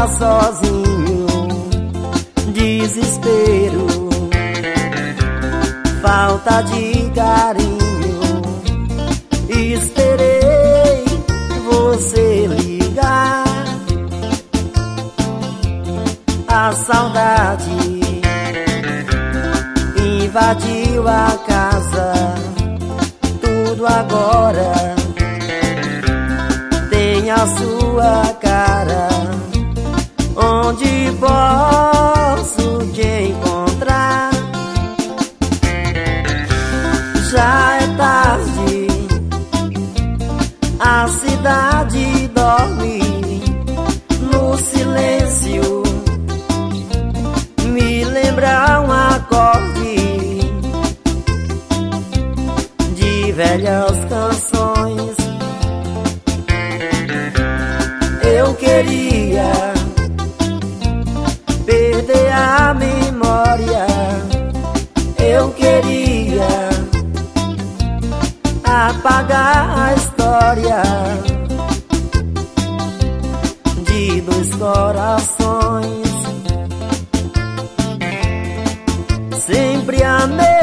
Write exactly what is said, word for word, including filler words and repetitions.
está sozinho, desespero, falta de carinho. Esperei você ligar, a saudade invadiu a casa. Tudo agora tem a sua cara. Onde posso te encontrar? Já é tarde, a cidade dorme no silêncio. Me lembra um acorde de velhas canções. Eu queria perder a memória, eu queria apagar a história de dois corações. Sempre amei